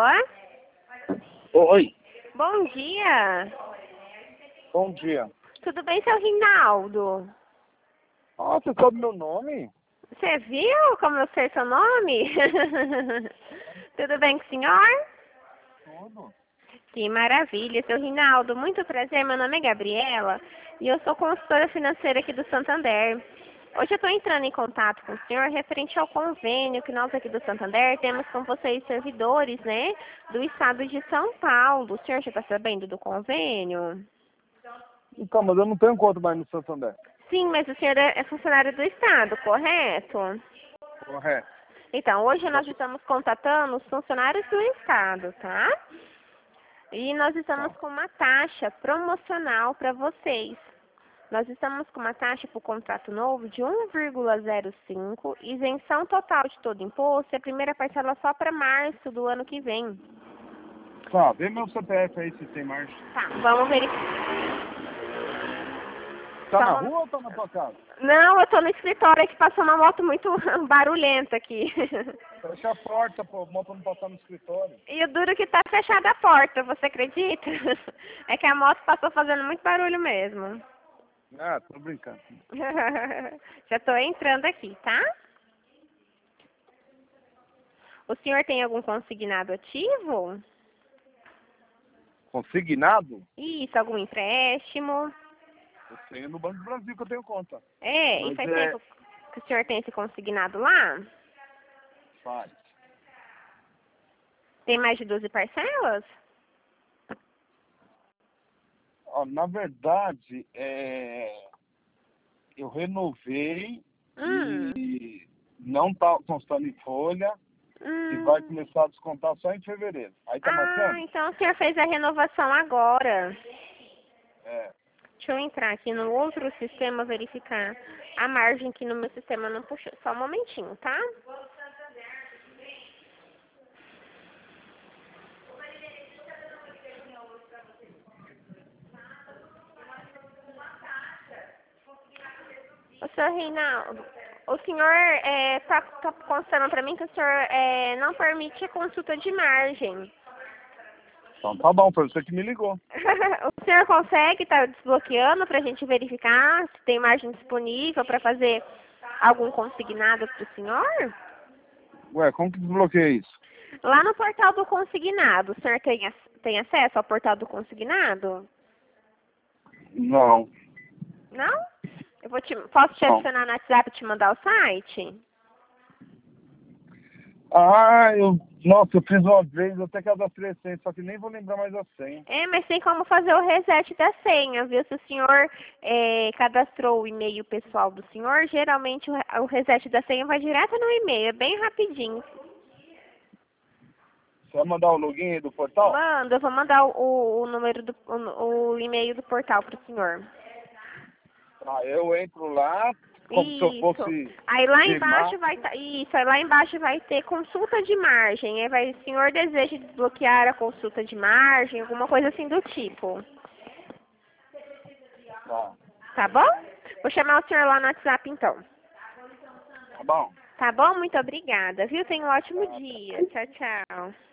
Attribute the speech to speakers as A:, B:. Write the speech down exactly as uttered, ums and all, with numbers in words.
A: Oi.
B: Bom dia.
A: Bom dia.
B: Tudo bem, seu Rinaldo?
A: Ah, você sabe meu nome?
B: Você viu como eu sei seu nome? Tudo bem com o senhor?
A: Tudo.
B: Que maravilha, seu Rinaldo. Muito prazer, meu nome é Gabriela e eu sou consultora financeira aqui do Santander. Hoje eu estou entrando em contato com o senhor referente ao convênio que nós aqui do Santander temos com vocês, servidores, né, do estado de São Paulo. O senhor já está sabendo do convênio?
A: Então, mas eu não tenho conta mais no Santander.
B: Sim, mas o senhor é funcionário do estado, correto?
A: Correto.
B: Então, hoje nós estamos contatando os funcionários do estado, tá? E nós estamos
A: Tá.
B: com uma taxa promocional para vocês. Nós estamos com uma taxa para o contrato novo de um vírgula zero cinco, isenção total de todo imposto, e a primeira parcela só para março do ano que vem.
A: Tá, vê meu C P F aí se tem margem.
B: Tá, vamos verificar.
A: Tá na
B: Só-
A: rua ou tá na tua casa?
B: Não, eu tô no escritório que passou uma moto muito barulhenta aqui.
A: Fecha a porta, pô, a moto não passar no escritório.
B: E o duro que tá fechada a porta, você acredita? É que a moto passou fazendo muito barulho mesmo.
A: Ah, tô brincando.
B: Já tô entrando aqui, tá? O senhor tem algum consignado ativo?
A: Consignado?
B: Isso, algum empréstimo?
A: Eu tenho no Banco do Brasil que eu tenho conta.
B: É, e
A: Mas
B: faz
A: é...
B: tempo que o senhor tem esse consignado lá?
A: Faz.
B: Tem mais de doze parcelas?
A: Ó, na verdade, é... eu renovei
B: Hum.
A: e não tá constando em folha e vai
B: Hum.
A: começar a descontar só em fevereiro. Aí tá
B: Ah,
A: marcando?
B: então o senhor fez a renovação agora.
A: É.
B: Deixa eu entrar aqui no outro sistema, verificar a margem que no meu sistema não puxou. Só um momentinho, tá? O senhor Reinaldo, o senhor está tá, tá constando para mim que o senhor é, não permite a consulta de margem.
A: Então tá bom, foi você que me ligou.
B: O senhor consegue estar desbloqueando para a gente verificar se tem margem disponível para fazer algum consignado para o senhor?
A: Ué, como que desbloqueia isso?
B: Lá no portal do consignado, o senhor tem, ac- tem acesso ao portal do consignado?
A: Não.
B: Não? Eu vou te, posso te
A: Não.
B: adicionar no WhatsApp e te mandar o site?
A: Ah, eu... Nossa, eu fiz uma vez, eu até cadastrei a senha, só que nem vou lembrar mais a senha.
B: É, mas tem como fazer o reset da senha, viu? Se o senhor é, cadastrou o e-mail pessoal do senhor, geralmente o, re- o reset da senha vai direto no e-mail, é bem rapidinho.
A: Você vai mandar o login aí do portal?
B: Manda, eu vou mandar o, o, o número do o, o e-mail do portal para o senhor.
A: Ah, eu entro lá, como se eu
B: Isso.
A: fosse
B: Aí lá
A: firmar.
B: embaixo vai tá, isso, aí lá embaixo vai ter consulta de margem. Aí vai, o senhor deseja desbloquear a consulta de margem, alguma coisa assim do tipo.
A: Tá,
B: Tá bom? Vou chamar o senhor lá no WhatsApp então.
A: tá bom?
B: Tá bom? Muito obrigada, viu? Tenha um ótimo dia. Tchau, tchau.